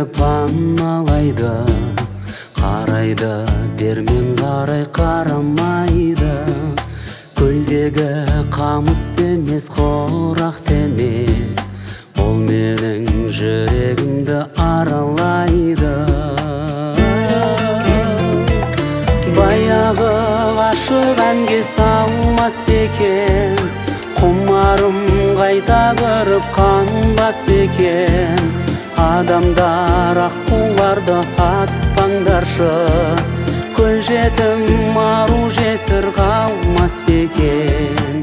паналайды, қарайды, бермен қарай қарамайды. Көлдегі қамыс демес, қорақ демес, ол менің жүрегімді аралайды. Баяғы ғашық әнге салмас бекен, құмарым қайта көріп қанбас бекен. Адамдар аққуларды атпаңдаршы, көл жетім ару жесір қалмас бекен.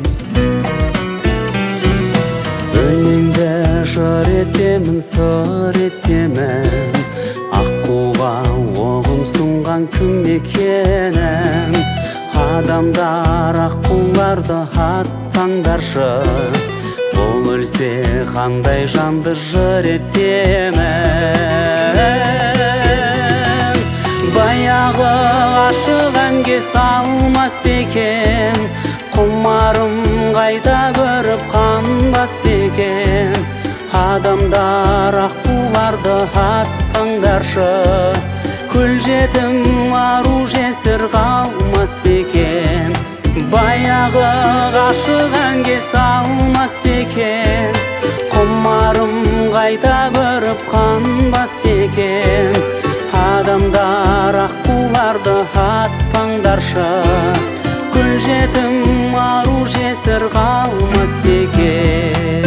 Өлеңді жыр етемін, сыр етемін, аққуға оғым сұнған кім екенін. Адамдар аққуларды атпаңдаршы, ол өлсе қандай жанды жыр етемін. Баяғы ғашық әнге салмас бекен, құмарым қайта көріп қанбас бекен. Адамдар аққуларды атпаңдаршы, көл жетім ару жесір қалмас бекен. Баяғы ғашық әнге салмас бекен, құмарым қайта көріп қанбас бекен. Адамдар аққуларды атпаңдаршы, көл жетім ару жесір қалмас бекен.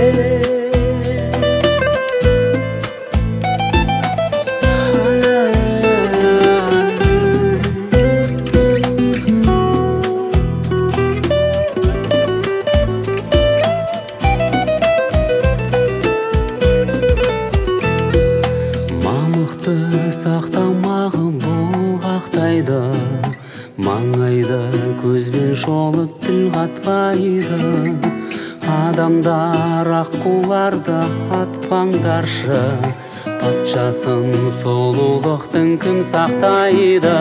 Сақтамағы бұлғақтайды, маңайды көзбен шолып тіл қатпайды. Адамдар аққуларды атпаңдаршы, патшасын сұлулықтың кім сақтайды.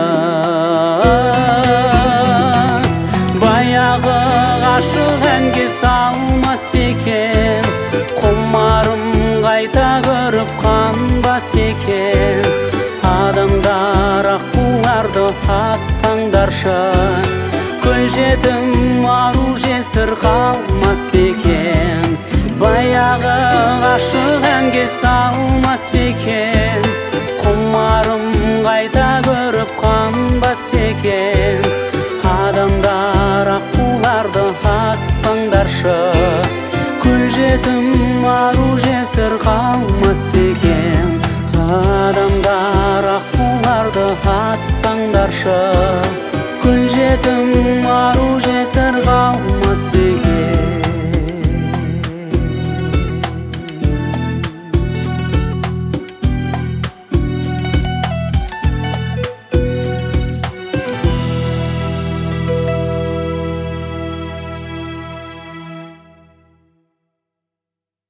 Баяғы ғашық әнге салмас бекен, құмарым қайта көріп қанбас бекен. Адамдар аққуларды атпаңдаршы, көл жетім ару жесір қалмас бекен. Баяғы ғашық әнге салмас бекен, құмарым қайта көріп қанбас бекен. Адамдар аққуларды атпаңдаршы, көл жетім ару жесір қалмас бекен. Адамдар аққуларды атпаңдаршы, көл жетім ару жесір қалмас